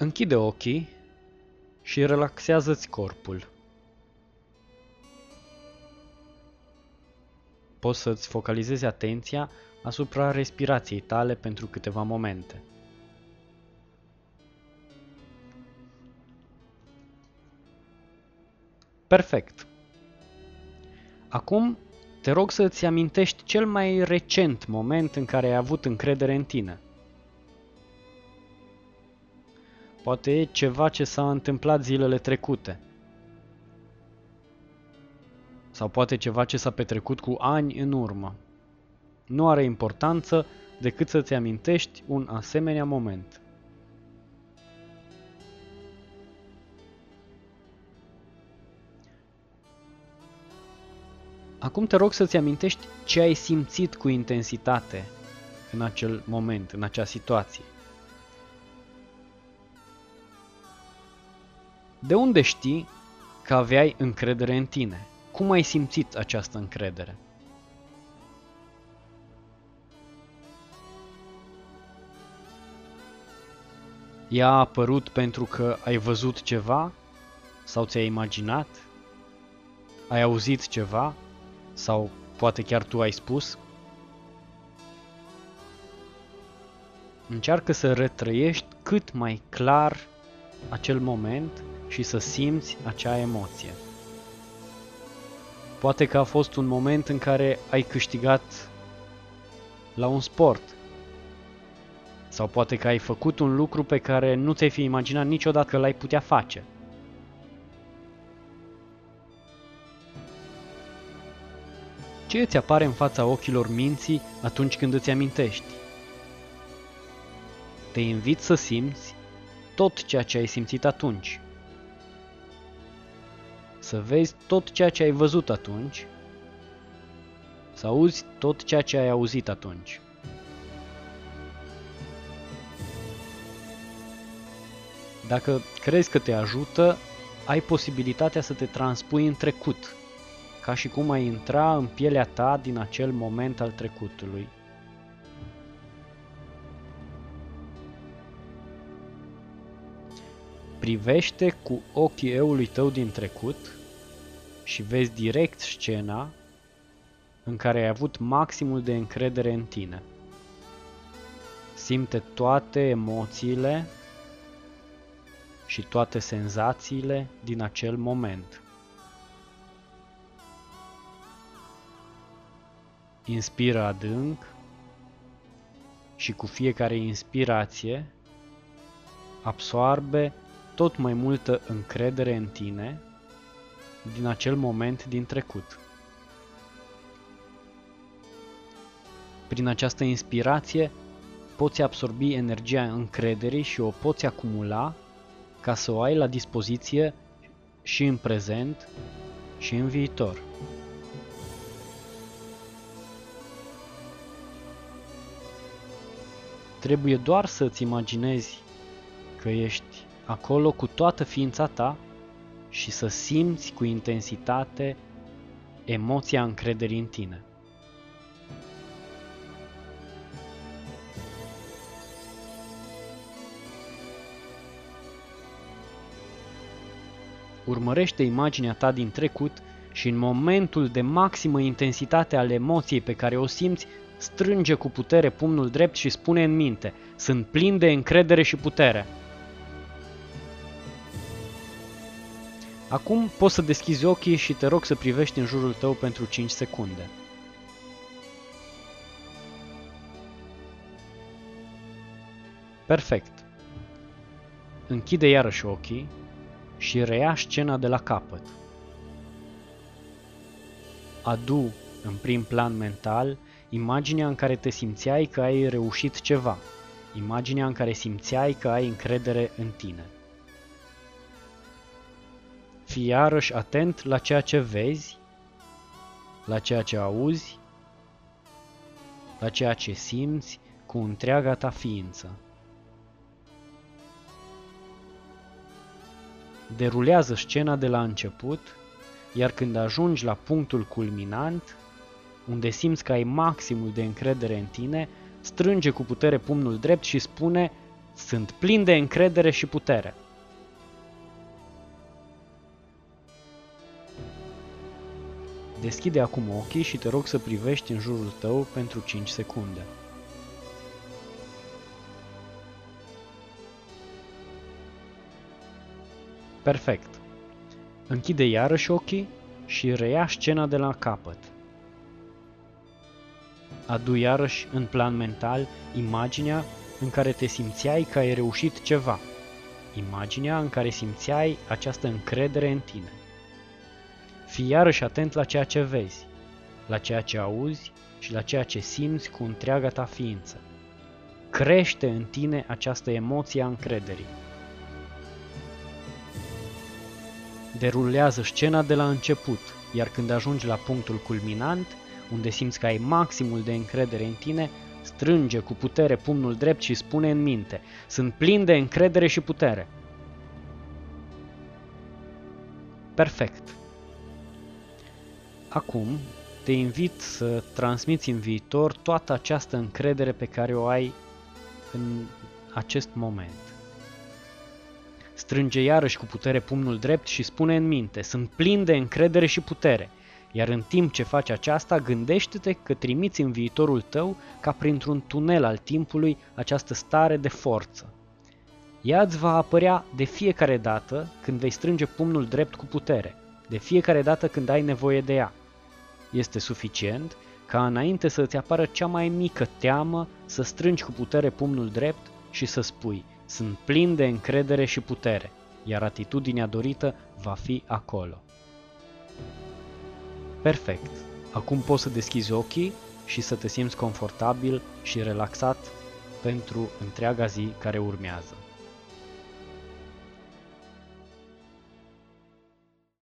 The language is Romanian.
Închide ochii și relaxează-ți corpul. Poți să-ți focalizezi atenția asupra respirației tale pentru câteva momente. Perfect! Acum te rog să-ți amintești cel mai recent moment în care ai avut încredere în tine. Poate e ceva ce s-a întâmplat zilele trecute. Sau poate ceva ce s-a petrecut cu ani în urmă. Nu are importanță decât să-ți amintești un asemenea moment. Acum te rog să-ți amintești ce ai simțit cu intensitate în acel moment, în acea situație. De unde știi că aveai încredere în tine? Cum ai simțit această încredere? Ea a apărut pentru că ai văzut ceva? Sau ți-ai imaginat? Ai auzit ceva? Sau poate chiar tu ai spus? Încearcă să retrăiești cât mai clar acel moment și să simți acea emoție. Poate că a fost un moment în care ai câștigat la un sport. Sau poate că ai făcut un lucru pe care nu ți-ai fi imaginat niciodată că l-ai putea face. Ce îți apare în fața ochilor minții atunci când îți amintești? Te invit să simți tot ceea ce ai simțit atunci. Să vezi tot ceea ce ai văzut atunci. Să auzi tot ceea ce ai auzit atunci. Dacă crezi că te ajută, ai posibilitatea să te transpui în trecut, ca și cum ai intra în pielea ta din acel moment al trecutului. Privește cu ochii eului tău din trecut și vezi direct scena în care ai avut maximul de încredere în tine. Simte toate emoțiile și toate senzațiile din acel moment. Inspiră adânc și cu fiecare inspirație absoarbe tot mai multă încredere în tine din acel moment din trecut. Prin această inspirație poți absorbi energia încrederii și o poți acumula ca să o ai la dispoziție și în prezent și în viitor. Trebuie doar să-ți imaginezi că ești acolo cu toată ființa ta și să simți cu intensitate emoția încrederii în tine. Urmărește imaginea ta din trecut și în momentul de maximă intensitate al emoției pe care o simți, strânge cu putere pumnul drept și spune în minte: sunt plin de încredere și putere. Acum poți să deschizi ochii și te rog să privești în jurul tău pentru 5 secunde. Perfect. Închide iarăși ochii și reia scena de la capăt. Adu în prim plan mental imaginea în care te simțeai că ai reușit ceva, imaginea în care simțeai că ai încredere în tine. Fii iarăși atent la ceea ce vezi, la ceea ce auzi, la ceea ce simți cu întreaga ta ființă. Derulează scena de la început, iar când ajungi la punctul culminant, unde simți că ai maximul de încredere în tine, strânge cu putere pumnul drept și spune: Sunt plin de încredere și putere. Deschide acum ochii și te rog să privești în jurul tău pentru 5 secunde. Perfect. Închide iarăși ochii și reia scena de la capăt. Adu iarăși în plan mental imaginea în care te simțeai că ai reușit ceva. Imaginea în care simțeai această încredere în tine. Fii iarăși atent la ceea ce vezi, la ceea ce auzi și la ceea ce simți cu întreaga ta ființă. Crește în tine această emoție a încrederii. Derulează scena de la început, iar când ajungi la punctul culminant, unde simți că ai maximul de încredere în tine, strânge cu putere pumnul drept și spune în minte: sunt plin de încredere și putere. Perfect. Acum te invit să transmiți în viitor toată această încredere pe care o ai în acest moment. Strânge iarăși cu putere pumnul drept și spune în minte: sunt plin de încredere și putere. Iar în timp ce faci aceasta, gândește-te că trimiți în viitorul tău, ca printr-un tunel al timpului, această stare de forță. Ea îți va apărea de fiecare dată când vei strânge pumnul drept cu putere, de fiecare dată când ai nevoie de ea. Este suficient ca înainte să îți apară cea mai mică teamă să strângi cu putere pumnul drept și să spui: sunt plin de încredere și putere, iar atitudinea dorită va fi acolo. Perfect. Acum poți să deschizi ochii și să te simți confortabil și relaxat pentru întreaga zi care urmează.